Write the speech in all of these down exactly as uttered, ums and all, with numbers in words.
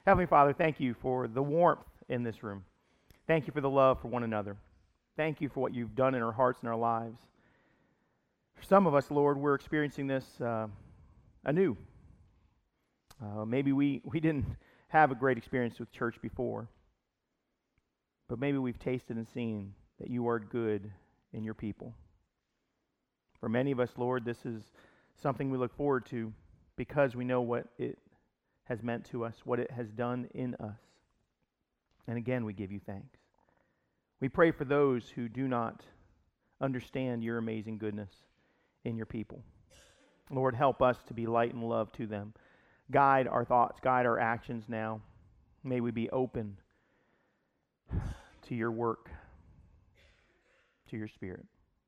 Heavenly Father, thank you for the warmth in this room. Thank you for the love for one another. Thank you for what you've done in our hearts and our lives. For some of us, Lord, we're experiencing this uh, anew. Uh, maybe we, we didn't have a great experience with church before, but maybe we've tasted and seen that you are good in your people. For many of us, Lord, this is something we look forward to because we know what it has meant to us, what it has done in us. And again, we give you thanks. We pray for those who do not understand your amazing goodness in your people. Lord, help us to be light and love to them. Guide our thoughts, guide our actions now. May we be open to your work, to your Spirit.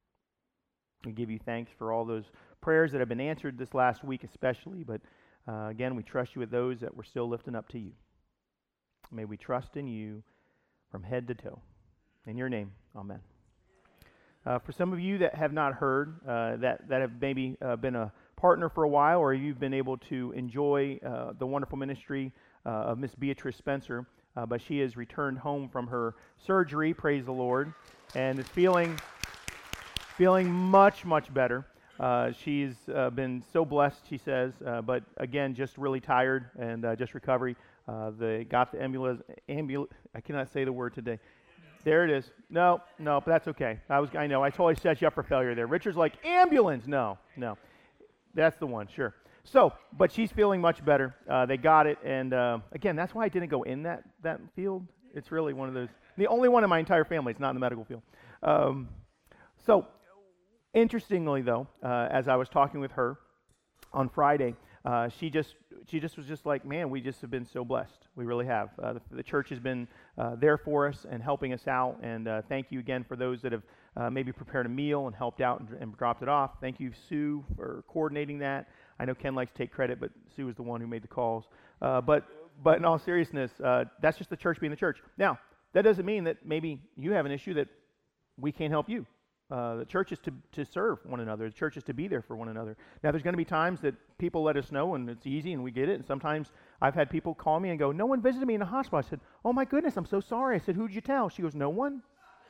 We give you thanks for all those prayers that have been answered this last week especially, but uh, again, we trust you with those that we're still lifting up to you. May we trust in you from head to toe. In your name, amen. Uh, for some of you that have not heard, uh, that, that have maybe uh, been a partner for a while, or you've been able to enjoy uh, the wonderful ministry uh, of Miss Beatrice Spencer, uh, but she has returned home from her surgery, praise the Lord, and is feeling, feeling much, much better. Uh, she's uh, been so blessed, she says, uh, but again, just really tired and uh, just recovery. Uh, they got the ambulance, ambul- I cannot say the word today. There it is. No, no, but that's okay. I was, I know, I totally set you up for failure there. Richard's like, ambulance. No, no. That's the one, sure. So, but she's feeling much better. Uh, they got it, and uh, again, that's why I didn't go in that, that field. It's really one of those, the only one in my entire family is not in the medical field. Um, so, interestingly, though, uh, as I was talking with her on Friday, uh, she just she just was just like, man, we just have been so blessed. We really have. Uh, the, the church has been uh, there for us and helping us out, and uh, thank you again for those that have uh, maybe prepared a meal and helped out and, and dropped it off. Thank you, Sue, for coordinating that. I know Ken likes to take credit, but Sue was the one who made the calls. Uh, but but in all seriousness, uh, that's just the church being the church. Now, that doesn't mean that maybe you have an issue that we can't help you. Uh, the church is to, to serve one another. The church is to be there for one another. Now, there's going to be times that people let us know, and it's easy, and we get it. And sometimes I've had people call me and go, no one visited me in the hospital. I said, oh, my goodness, I'm so sorry. I said, who did you tell? She goes, no one.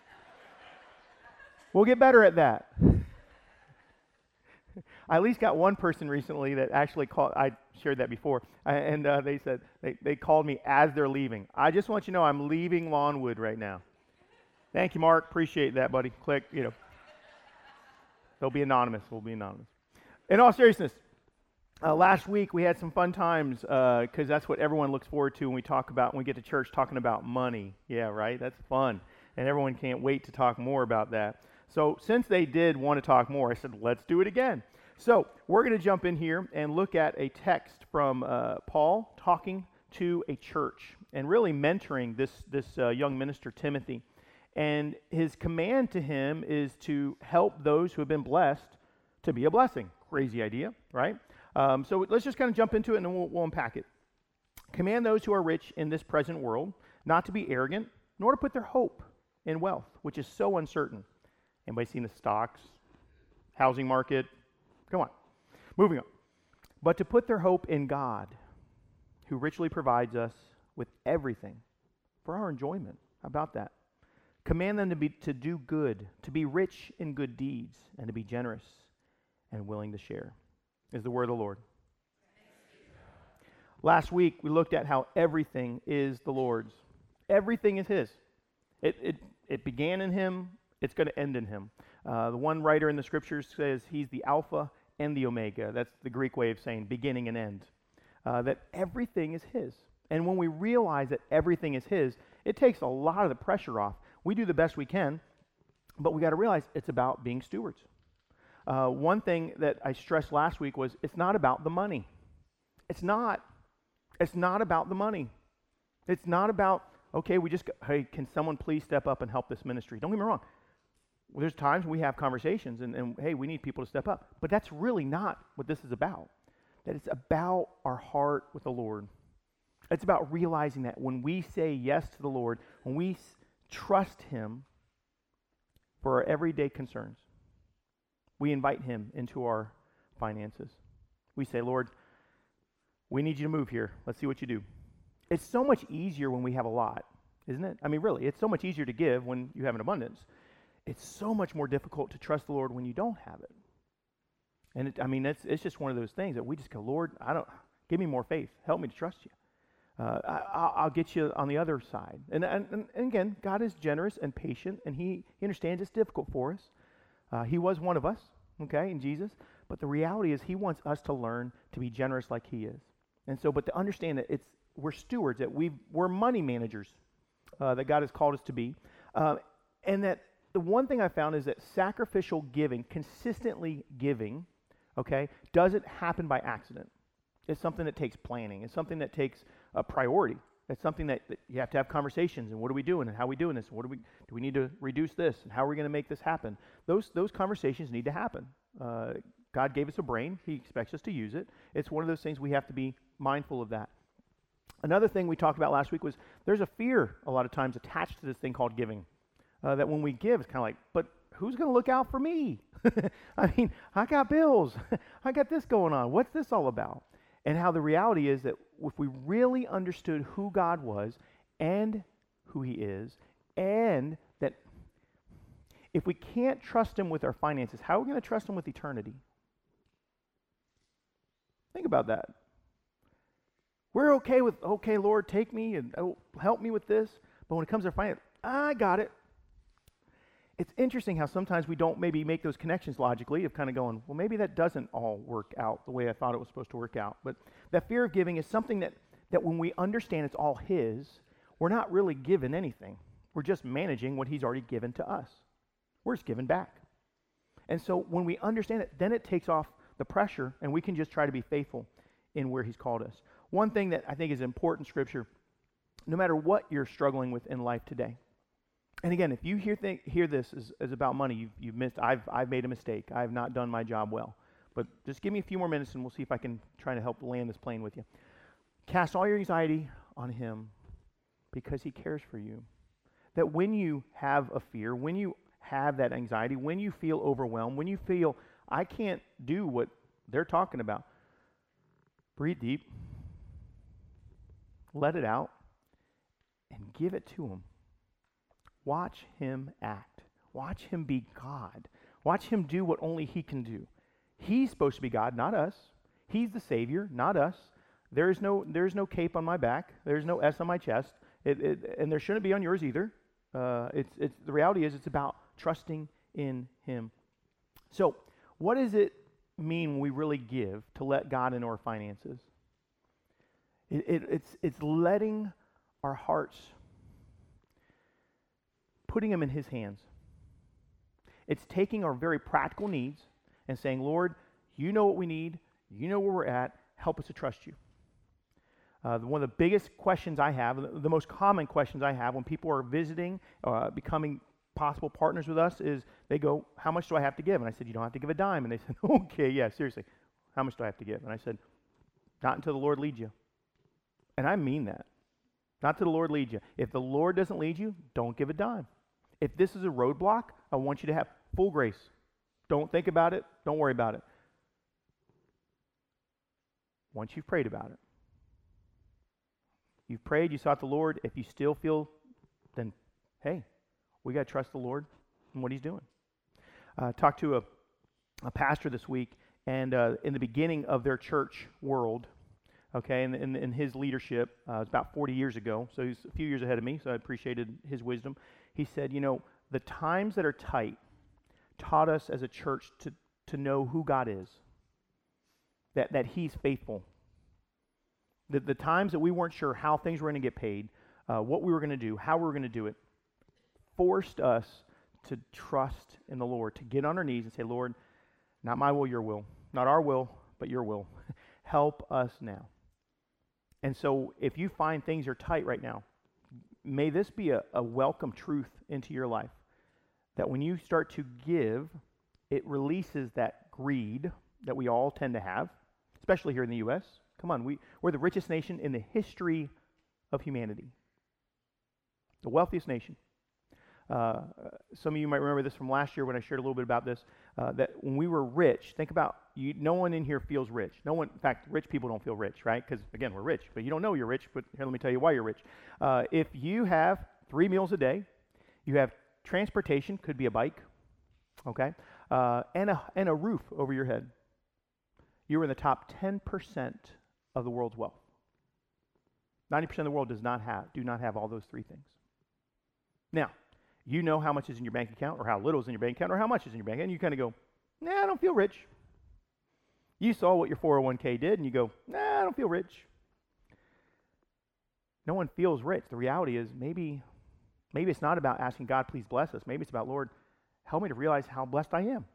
We'll get better at that. I at least got one person recently that actually called. I shared that before. And uh, they said, they, they called me as they're leaving. I just want you to know I'm leaving Lawnwood right now. Thank you, Mark. Appreciate that, buddy. Click, you know. They'll be anonymous. We'll be anonymous. In all seriousness, uh, last week we had some fun times because uh, that's what everyone looks forward to when we talk about, when we get to church talking about money. Yeah, right? That's fun. And everyone can't wait to talk more about that. So since they did want to talk more, I said, let's do it again. So we're going to jump in here and look at a text from uh, Paul talking to a church and really mentoring this, this uh, young minister, Timothy. And his command to him is to help those who have been blessed to be a blessing. Crazy idea, right? Um, so let's just kind of jump into it and then we'll, we'll unpack it. Command those who are rich in this present world not to be arrogant, nor to put their hope in wealth, which is so uncertain. Anybody seen the stocks, housing market? Come on. Moving on. But to put their hope in God, who richly provides us with everything for our enjoyment. How about that? Command them to be to do good, to be rich in good deeds, and to be generous and willing to share, is the word of the Lord. Last week, we looked at how everything is the Lord's. Everything is His. It it, it began in Him. It's going to end in Him. Uh, the one writer in the Scriptures says He's the Alpha and the Omega. That's the Greek way of saying beginning and end. Uh, that everything is His. And when we realize that everything is His, it takes a lot of the pressure off. We do the best we can, but we got to realize it's about being stewards. Uh, one thing that I stressed last week was it's not about the money. It's not. It's not about the money. It's not about, okay, we just, go, hey, can someone please step up and help this ministry? Don't get me wrong. There's times we have conversations and, and, hey, we need people to step up. But that's really not what this is about. That it's about our heart with the Lord. It's about realizing that when we say yes to the Lord, when we s- trust Him for our everyday concerns, we invite Him into our finances. We say, Lord, we need you to move here. Let's see what you do. it's so much easier when we have a lot, isn't it? I mean, really, it's so much easier to give when you have an abundance. It's so much more difficult to trust the Lord when you don't have it. And it, I mean, it's it's just one of those things that we just go, Lord, I don't, give me more faith. Help me to trust you. Uh, I, I'll, I'll get you on the other side. And, and, and again, God is generous and patient, and he, he understands it's difficult for us. Uh, he was one of us, okay, in Jesus. But the reality is he wants us to learn to be generous like he is. And so, but to understand that it's we're stewards, that we we're money managers uh, that God has called us to be. Uh, and that the one thing I found is that sacrificial giving, consistently giving, okay, doesn't happen by accident. It's something that takes planning. It's something that takes a priority. It's something that, that you have to have conversations, and what are we doing, and how are we doing this, and what do we do we need to reduce this, and how are we going to make this happen? Those those conversations need to happen. Uh, God gave us a brain. He expects us to use it. It's one of those things we have to be mindful of that. Another thing we talked about last week was there's a fear a lot of times attached to this thing called giving. Uh, that when we give, it's kind of like, but who's going to look out for me? I mean, I got bills. I got this going on. What's this all about? And how the reality is that if we really understood who God was and who he is, and that if we can't trust him with our finances, how are we going to trust him with eternity? Think about that. We're okay with, okay, Lord, take me and oh, help me with this. But when it comes to finance, I got it. It's interesting how sometimes we don't maybe make those connections logically of kind of going, well, maybe that doesn't all work out the way I thought it was supposed to work out. But that fear of giving is something that, that when we understand it's all his, we're not really given anything. We're just managing what he's already given to us. We're just giving back. And so when we understand it, then it takes off the pressure, and we can just try to be faithful in where he's called us. One thing that I think is important in Scripture, no matter what you're struggling with in life today, and again, if you hear th- hear this as, as about money, you've, you've missed, I've, I've made a mistake. I've not done my job well. But just give me a few more minutes and we'll see if I can try to help land this plane with you. Cast all your anxiety on him because he cares for you. That when you have a fear, when you have that anxiety, when you feel overwhelmed, when you feel, I can't do what they're talking about, breathe deep, let it out, and give it to him. Watch him act. Watch him be God. Watch him do what only he can do. He's supposed to be God, not us. He's the Savior, not us. There is no, there is no cape on my back. There's no S on my chest. It, it, and there shouldn't be on yours either. Uh, it's, it's, the reality is it's about trusting in him. So what does it mean when we really give to let God into our finances? It, it, it's, it's letting our hearts, putting them in his hands. It's taking our very practical needs and saying, Lord, you know what we need. You know where we're at. Help us to trust you. Uh, one of the biggest questions I have, the, the most common questions I have when people are visiting, uh, becoming possible partners with us is they go, how much do I have to give? And I said, you don't have to give a dime. And they said, okay, yeah, seriously, how much do I have to give? And I said, not until the Lord leads you. And I mean that. Not till the Lord leads you. If the Lord doesn't lead you, don't give a dime. If this is a roadblock, I want you to have full grace. Don't think about it. Don't worry about it. Once you've prayed about it, you've prayed, you sought the Lord. If you still feel, then, hey, we got to trust the Lord and what he's doing. I uh, talked to a, a pastor this week, and uh, in the beginning of their church world, okay, and in, in, in his leadership, uh, it was about forty years ago, so he's a few years ahead of me, so I appreciated his wisdom. He said, you know, the times that are tight taught us as a church to, to know who God is, that, that he's faithful. The, the times that we weren't sure how things were going to get paid, uh, what we were going to do, how we were going to do it, forced us to trust in the Lord, to get on our knees and say, Lord, not my will, your will. Not our will, but your will. Help us now. And so if you find things are tight right now, may this be a, a welcome truth into your life. That when you start to give, it releases that greed that we all tend to have, especially here in the U S. Come on, we, we're the richest nation in the history of humanity. The wealthiest nation. Uh, some of you might remember this from last year when I shared a little bit about this, uh, that when we were rich, think about, you, no one in here feels rich. No one, in fact, rich people don't feel rich, right? Because, again, we're rich, but you don't know you're rich, but here, let me tell you why you're rich. Uh, if you have three meals a day, you have transportation, could be a bike, okay, uh, and, a, and a roof over your head, you're in the top ten percent of the world's wealth. ninety percent of the world does not have, do not have all those three things. Now, you know how much is in your bank account, or how little is in your bank account, or how much is in your bank account, and you kind of go, nah, I don't feel rich. You saw what your four oh one k did, and you go, nah, I don't feel rich. No one feels rich. The reality is maybe, maybe it's not about asking God, please bless us. Maybe it's about, Lord, help me to realize how blessed I am,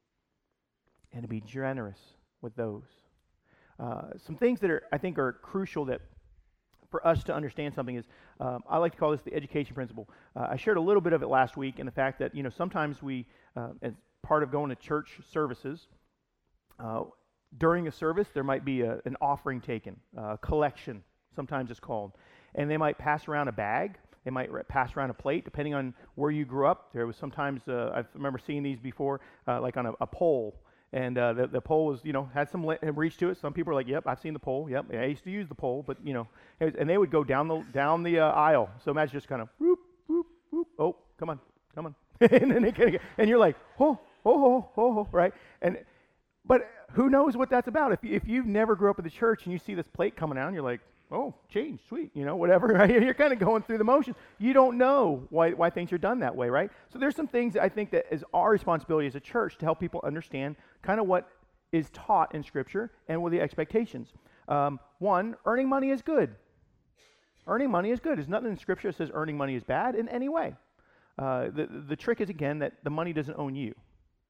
and to be generous with those. Uh, some things that are, I think, are crucial that for us to understand something is, um, I like to call this the education principle. Uh, I shared a little bit of it last week, and the fact that, you know, sometimes we, uh, as part of going to church services, uh, during a service, there might be a, an offering taken, a collection, sometimes it's called, and they might pass around a bag, they might re- pass around a plate, depending on where you grew up. There was sometimes, uh, I remember seeing these before, uh, like on a, a pole. And uh, the, the pole was, you know, had some li- reach to it. Some people are like, yep, I've seen the pole. Yep, I used to use the pole, but, you know, it was, and they would go down the down the uh, aisle. So imagine just kind of, whoop, whoop, whoop. Oh, come on, come on. and then they kind of, and you're like, oh, oh, oh, oh, right? And but who knows what that's about? If if you've never grew up in the church and you see this plate coming out, and you're like, oh, change, sweet, you know, whatever, right? You're kind of going through the motions. You don't know why, why things are done that way, right? So there's some things that I think that is our responsibility as a church to help people understand kind of what is taught in Scripture and what the expectations. Um, one, earning money is good. Earning money is good. There's nothing in Scripture that says earning money is bad in any way. Uh, the, the trick is, again, that the money doesn't own you,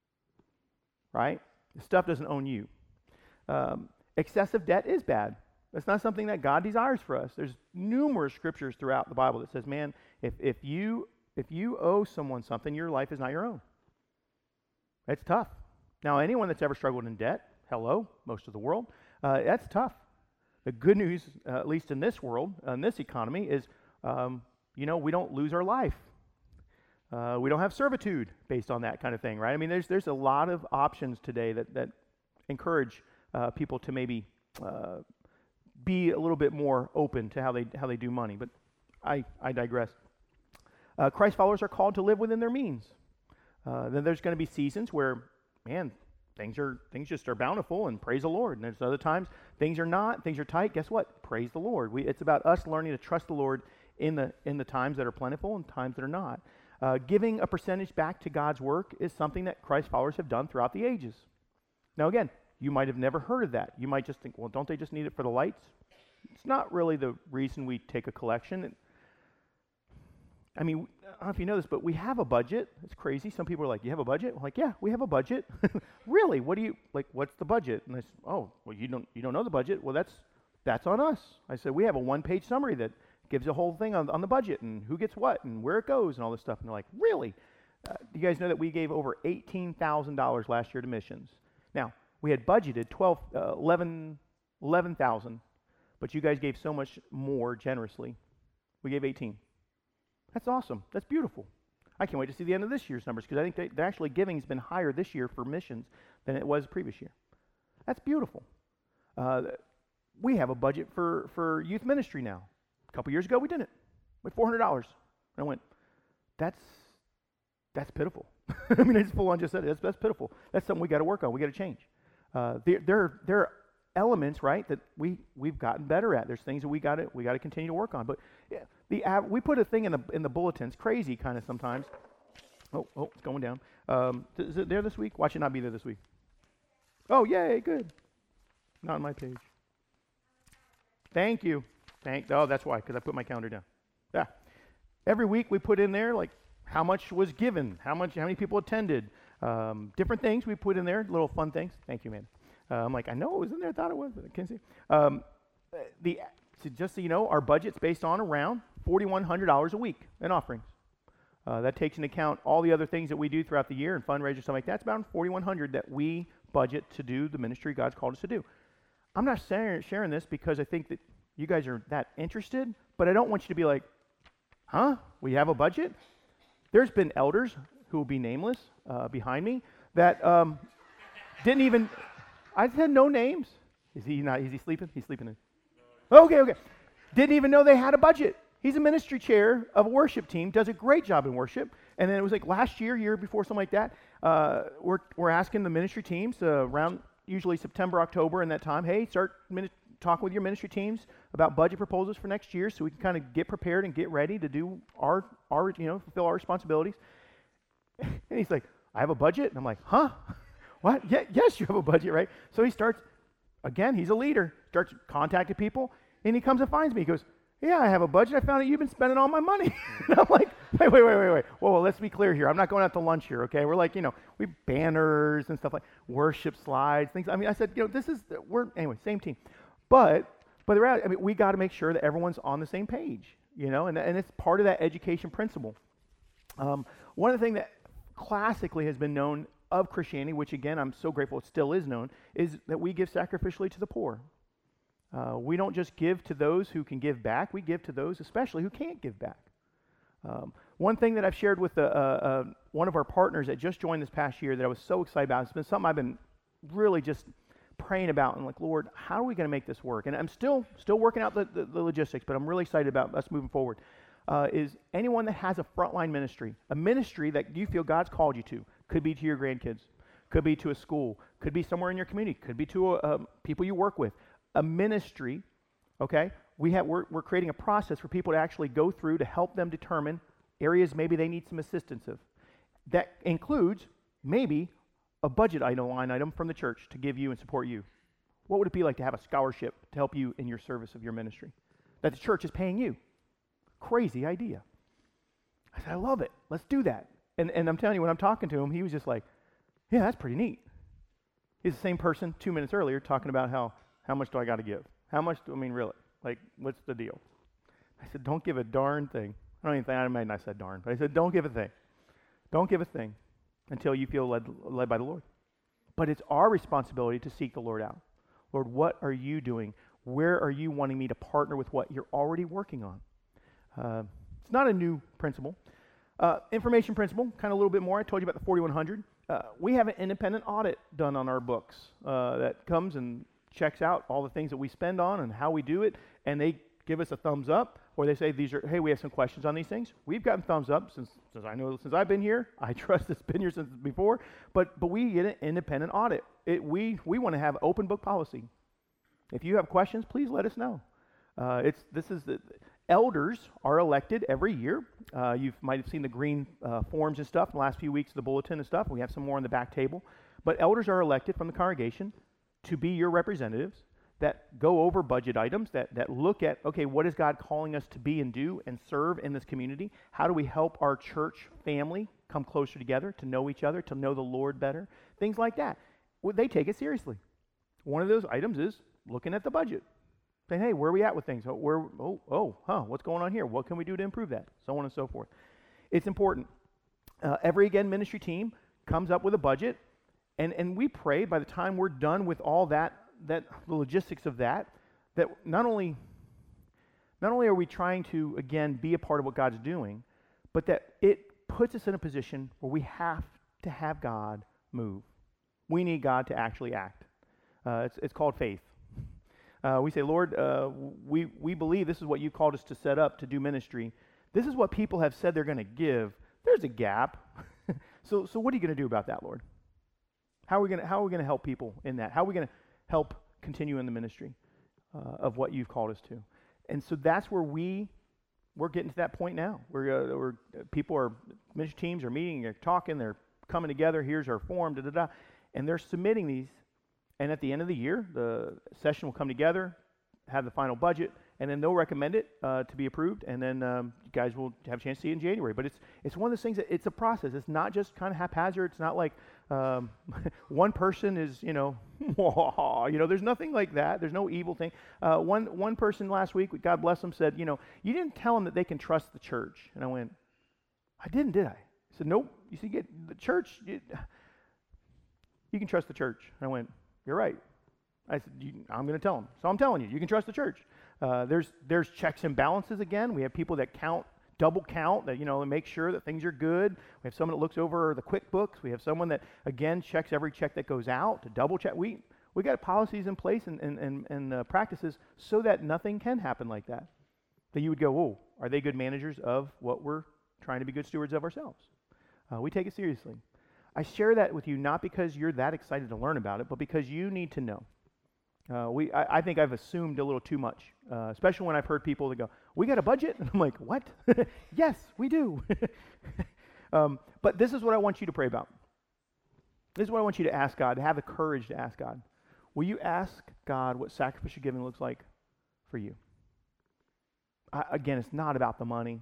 right? The stuff doesn't own you. Um, excessive debt is bad. That's not something that God desires for us. There's numerous scriptures throughout the Bible that says, man, if, if you if you owe someone something, your life is not your own. It's tough. Now, anyone that's ever struggled in debt, hello, most of the world, uh, that's tough. The good news, uh, at least in this world, uh, in this economy, is, um, you know, we don't lose our life. Uh, we don't have servitude based on that kind of thing, right? I mean, there's there's a lot of options today that, that encourage uh, people to maybe uh, be a little bit more open to how they how they do money, but I, I digress. Uh, Christ followers are called to live within their means. Uh, then there's going to be seasons where, man, things are things just are bountiful, and praise the Lord. And there's other times things are not, things are tight. Guess what? Praise the Lord. We, it's about us learning to trust the Lord in the in the times that are plentiful and times that are not. Uh, giving a percentage back to God's work is something that Christ followers have done throughout the ages. Now, again, you might have never heard of that. You might just think, well, don't they just need it for the lights? It's not really the reason we take a collection. I mean, I don't know if you know this, but we have a budget. It's crazy. Some people are like, you have a budget? I'm like, yeah, we have a budget. Really? What do you, like, what's the budget? And I said, oh, well, you don't you don't know the budget? Well, that's that's on us. I said, we have a one-page summary that gives a whole thing on, on the budget and who gets what and where it goes and all this stuff. And they're like, really? Uh, do you guys know that we gave over eighteen thousand dollars last year to missions? Now, we had budgeted twelve, uh, eleven, eleven thousand, but you guys gave so much more generously. We gave eighteen. That's awesome. That's beautiful. I can't wait to see the end of this year's numbers, because I think they, they're actually giving has been higher this year for missions than it was previous year. That's beautiful. Uh, we have a budget for, for youth ministry now. A couple years ago, we didn't. We had four hundred dollars. And I went, that's that's pitiful. I mean, I just full on just said it. That's, that's pitiful. That's something we got to work on. We got to change. Uh, there, there, there are elements, right, that we we've gotten better at. There's things that we got to we got to continue to work on. But yeah, the av- we put a thing in the in the bulletins, crazy kind of sometimes. Oh, oh, it's going down. Um, is it there this week? Watch it not be there this week. Oh, yay, good. Not on my page. Thank you. Thank. Oh, that's why, because I put my calendar down. Yeah. Every week we put in there like how much was given, how much, how many people attended, um, different things we put in there, little fun things. Thank you, man. Uh, I'm like, I know it was in there. I thought it was. I can't see. Um, the so just so you know, our budget's based on around forty-one hundred dollars a week in offerings. Uh, that takes into account all the other things that we do throughout the year and fundraisers, stuff like that. It's about forty-one hundred dollars that we budget to do the ministry God's called us to do. I'm not sharing, sharing this because I think that you guys are that interested, but I don't want you to be like, huh? We have a budget? there's been elders who will be nameless uh, behind me that um, didn't even, I said no names. Is he not, is he sleeping? He's sleeping. In. Okay, okay. Didn't even know they had a budget. He's a ministry chair of a worship team, does a great job in worship. And then it was like last year, year before, something like that, uh, we're, we're asking the ministry teams uh, around usually September, October in that time, hey, start mini- talking with your ministry teams about budget proposals for next year so we can kind of get prepared and get ready to do our, our, you know, fulfill our responsibilities. And he's like, I have a budget? And I'm like, huh? What? Yeah, yes, you have a budget, right? So he starts, again, he's a leader, starts contacting people, and he comes and finds me. He goes, yeah, I have a budget. I found out you've been spending all my money. And I'm like, wait, wait, wait, wait, wait. Whoa, whoa, let's be clear here. I'm not going out to lunch here, okay? We're like, you know, we have banners and stuff like worship slides, things. I mean, I said, you know, this is, we're, anyway, same team. But, but the reality, I mean, we got to make sure that everyone's on the same page, you know, and, and it's part of that education principle. Um, one of the things that classically has been known of Christianity, which again, I'm so grateful it still is known, is that we give sacrificially to the poor. Uh, we don't just give to those who can give back. We give to those especially who can't give back. Um, one thing that I've shared with the, uh, uh, one of our partners that just joined this past year that I was so excited about, it's been something I've been really just praying about and like, Lord, how are we going to make this work? And I'm still still working out the, the, the logistics, but I'm really excited about us moving forward, uh, is anyone that has a frontline ministry, a ministry that you feel God's called you to, could be to your grandkids, could be to a school, could be somewhere in your community, could be to a, um, people you work with, a ministry, okay? We have, we're, we're creating a process for people to actually go through to help them determine areas maybe they need some assistance of. That includes maybe a budget item, line item from the church to give you and support you. What would it be like to have a scholarship to help you in your service of your ministry? That the church is paying you. Crazy idea. I said, I love it. Let's do that. And and I'm telling you, when I'm talking to him, he was just like, yeah, that's pretty neat. He's the same person two minutes earlier talking about how, how much do I got to give? How much do I mean, really? Like, what's the deal? I said, don't give a darn thing. I don't even think, I might not said darn, but I said, don't give a thing. Don't give a thing until you feel led, led by the Lord. But it's our responsibility to seek the Lord out. Lord, what are you doing? Where are you wanting me to partner with what you're already working on? Uh, it's not a new principle. Uh, information principle, kind of a little bit more. I told you about the forty-one hundred. Uh, we have an independent audit done on our books uh, that comes and checks out all the things that we spend on and how we do it, and they give us a thumbs up, or they say, "These are, hey, we have some questions on these things." We've gotten thumbs up since, since I know since I've been here. I trust it's been here since before, but but we get an independent audit. It, we we want to have open book policy. If you have questions, please let us know. Uh, it's this is the elders are elected every year. Uh, you might have seen the green uh, forms and stuff in the last few weeks of the bulletin and stuff. We have some more on the back table, but elders are elected from the congregation to be your representatives that go over budget items, that, that look at, okay, what is God calling us to be and do and serve in this community? How do we help our church family come closer together, to know each other, to know the Lord better? Things like that. Well, they take it seriously. One of those items is looking at the budget. Saying, hey, where are we at with things? Oh, where, oh, oh, huh, what's going on here? What can we do to improve that? So on and so forth. It's important. Uh, every, again, ministry team comes up with a budget, and, and we pray by the time we're done with all that, that the logistics of that, that not only, not only are we trying to, again, be a part of what God's doing, but that it puts us in a position where we have to have God move. We need God to actually act. Uh, it's, it's called faith. Uh, we say, Lord, uh, we, we believe this is what you called us to set up to do ministry. This is what people have said they're going to give. There's a gap. so so what are you going to do about that, Lord? How are we going to how are we going to help people in that? How are we going to help continue in the ministry uh, of what you've called us to? And so that's where we we're getting to that point now. We're, uh, we're people are ministry teams are meeting, they're talking, they're coming together. Here's our form, da da da, and they're submitting these. And at the end of the year, the session will come together, have the final budget, and then they'll recommend it uh, to be approved, and then um, you guys will have a chance to see it in January. But it's it's one of those things that it's a process. It's not just kind of haphazard. It's not like um, one person is, you know, you know, there's nothing like that. There's no evil thing. Uh, one one person last week, God bless them, said, you know, you didn't tell them that they can trust the church. And I went, I didn't, did I? I said, nope. You see, get the church, you, you can trust the church. And I went, you're right. I said, you, I'm going to tell them. So I'm telling you, you can trust the church. Uh, there's there's checks and balances again. We have people that count double count, that, you know, and make sure that things are good. We have someone that looks over the QuickBooks. We have someone that, again, checks every check that goes out to double check. We we got policies in place and, and, and, and uh, practices so that nothing can happen like that. That you would go, oh, are they good managers of what we're trying to be good stewards of ourselves? Uh, we take it seriously. I share that with you not because you're that excited to learn about it, but because you need to know. Uh, we, I, I think I've assumed a little too much, uh, especially when I've heard people that go, we got a budget? And I'm like, what? Yes, we do. um, but this is what I want you to pray about. This is what I want you to ask God, to have the courage to ask God. Will you ask God what sacrificial giving looks like for you? I, again, it's not about the money.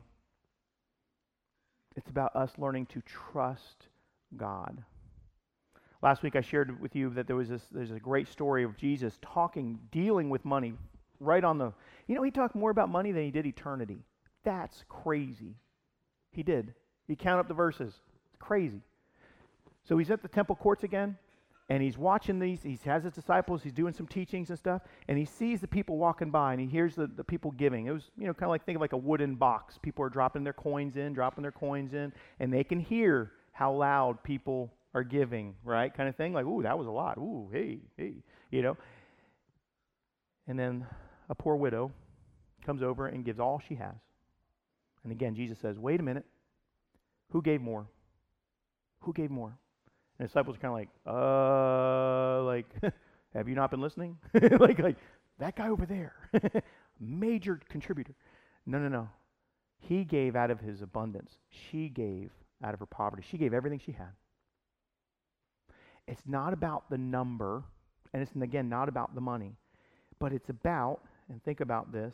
It's about us learning to trust God. Last week I shared with you that there was this, there's a great story of Jesus talking, dealing with money right on the, you know, he talked more about money than he did eternity. That's crazy. He did. He counted up the verses. It's crazy. So he's at the temple courts again, and he's watching these. He has his disciples. He's doing some teachings and stuff, and he sees the people walking by, and he hears the, the people giving. It was, you know, kind of like, think of like a wooden box. People are dropping their coins in, dropping their coins in, and they can hear how loud people are giving, right? Kind of thing. Like, ooh, that was a lot. Ooh, hey, hey, you know. And then a poor widow comes over and gives all she has. And again, Jesus says, wait a minute. Who gave more? Who gave more? And the disciples are kind of like, uh, like, have you not been listening? like, like, that guy over there, major contributor. No, no, no. He gave out of his abundance. She gave out of her poverty. She gave everything she had. It's not about the number, and it's, again, not about the money, but it's about, and think about this,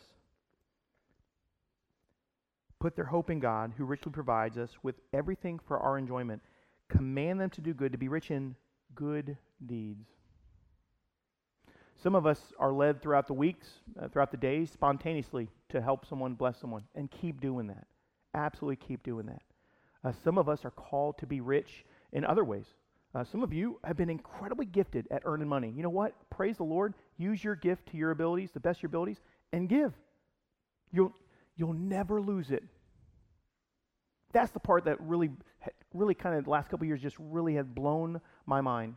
put their hope in God, who richly provides us with everything for our enjoyment. Command them to do good, to be rich in good deeds. Some of us are led throughout the weeks, uh, throughout the days, spontaneously to help someone, bless someone, and keep doing that. Absolutely keep doing that. Uh, some of us are called to be rich in other ways. Uh, some of you have been incredibly gifted at earning money. You know what? Praise the Lord. Use your gift to your abilities, the best of your abilities, and give. You'll, you'll never lose it. That's the part that really, really kind of the last couple of years just really has blown my mind.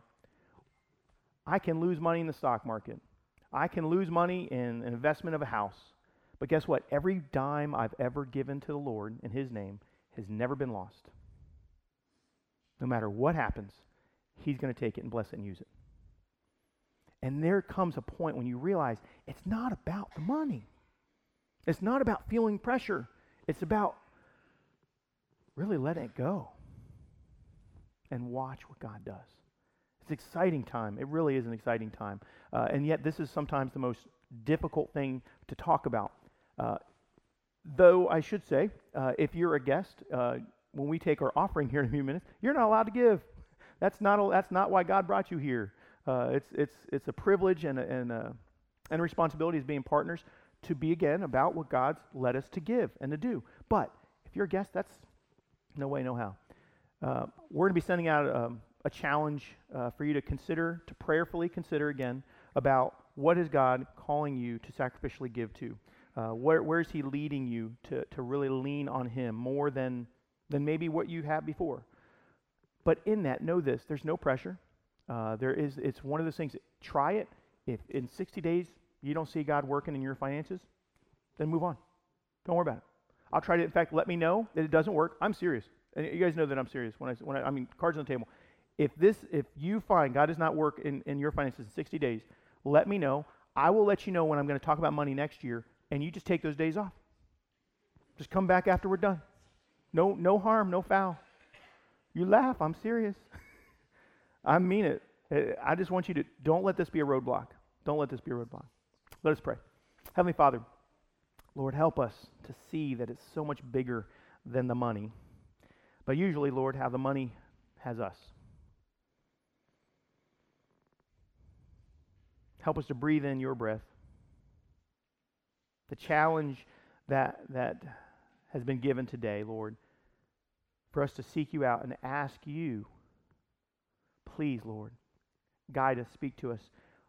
I can lose money in the stock market. I can lose money in an investment of a house. But guess what? Every dime I've ever given to the Lord in His name has never been lost. No matter what happens, He's going to take it and bless it and use it. And there comes a point when you realize it's not about the money. It's not about feeling pressure. It's about really letting it go and watch what God does. It's an exciting time. It really is an exciting time. Uh, and yet this is sometimes the most difficult thing to talk about. Uh, though I should say, uh, if you're a guest, uh, when we take our offering here in a few minutes, you're not allowed to give. That's not a, that's not why God brought you here. Uh, it's it's it's a privilege and a, and a, and a responsibility as being partners to be, again, about what God's led us to give and to do. But if you're a guest, that's no way, no how. Uh, we're going to be sending out um, a challenge uh, for you to consider, to prayerfully consider again about what is God calling you to sacrificially give to. Uh, where where is He leading you to to really lean on Him more than than maybe what you had before? But in that, know this: there's no pressure. Uh, there is. It's one of those things. Try it. If in sixty days you don't see God working in your finances, then move on. Don't worry about it. I'll try to. In fact, let me know that it doesn't work. I'm serious, and you guys know that I'm serious. When I when I, I mean cards on the table. If this, if you find God does not work in, in your finances in sixty days, let me know. I will let you know when I'm going to talk about money next year, and you just take those days off. Just come back after we're done. No, no harm, no foul. You laugh. I'm serious. I mean it. I just want you to, don't let this be a roadblock. Don't let this be a roadblock. Let us pray. Heavenly Father, Lord, help us to see that it's so much bigger than the money. But usually, Lord, how the money has us. Help us to breathe in your breath. The challenge that that has been given today, Lord, for us to seek you out and ask you, please, Lord, guide us, speak to us.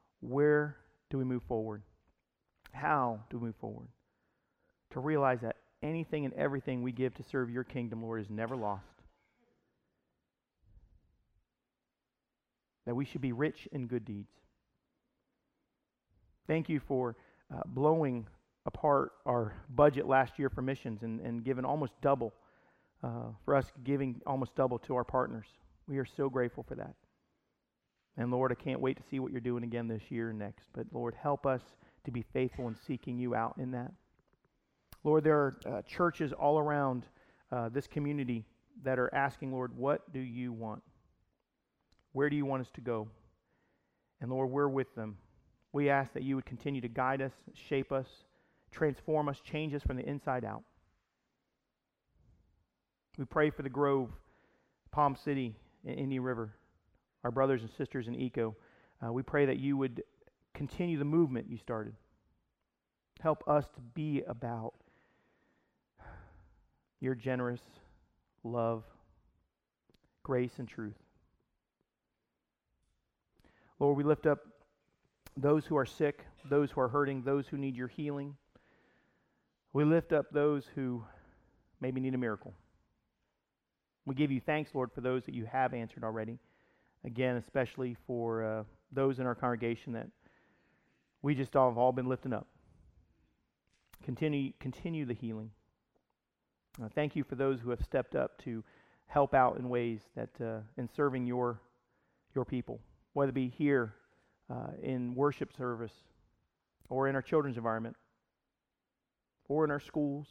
Where do we move forward? How do we move forward? To realize that anything and everything we give to serve your kingdom, Lord, is never lost. That we should be rich in good deeds. Thank you for uh, blowing apart our budget last year for missions and, and giving almost double, uh, for us giving almost double to our partners. We are so grateful for that. And Lord, I can't wait to see what you're doing again this year and next. But Lord, help us to be faithful in seeking you out in that. Lord, there are uh, churches all around uh, this community that are asking, Lord, what do you want? Where do you want us to go? And Lord, we're with them. We ask that you would continue to guide us, shape us, transform us, change us from the inside out. We pray for the Grove, Palm City, and Indian River, our brothers and sisters in Eco. Uh, we pray that you would continue the movement you started. Help us to be about your generous love, grace, and truth. Lord, we lift up those who are sick, those who are hurting, those who need your healing. We lift up those who maybe need a miracle. We give you thanks, Lord, for those that you have answered already. Again, especially for uh, those in our congregation that we just all have all been lifting up. Continue, continue the healing. Uh, thank you for those who have stepped up to help out in ways that uh, in serving your your people, whether it be here uh, in worship service, or in our children's environment, or in our schools.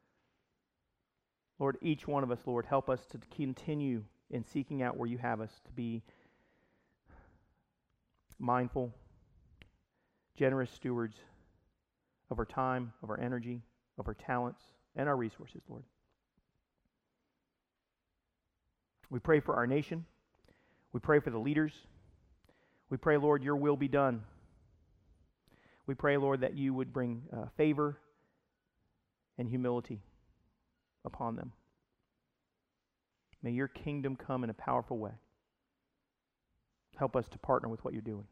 Lord, each one of us, Lord, help us to continue in seeking out where you have us, to be mindful, generous stewards of our time, of our energy, of our talents, and our resources, Lord. We pray for our nation. We pray for the leaders. We pray, Lord, your will be done. We pray, Lord, that you would bring uh, favor and humility upon them. May your kingdom come in a powerful way. Help us to partner with what you're doing,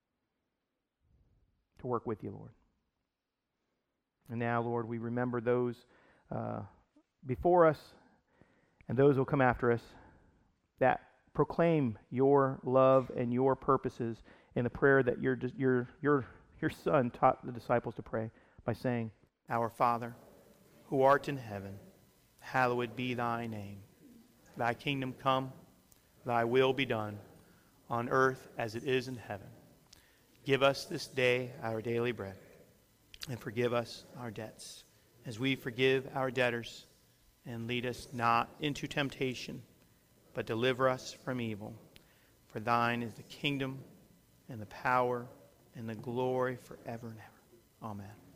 to work with you, Lord. And now, Lord, we remember those uh, before us and those who will come after us that proclaim your love and your purposes in the prayer that your, your, your, your Son taught the disciples to pray by saying, Our Father, who art in heaven, hallowed be thy name. Thy kingdom come, thy will be done, on earth as it is in heaven. Give us this day our daily bread, and forgive us our debts, as we forgive our debtors. And lead us not into temptation, but deliver us from evil. For thine is the kingdom, and the power, and the glory forever and ever. Amen.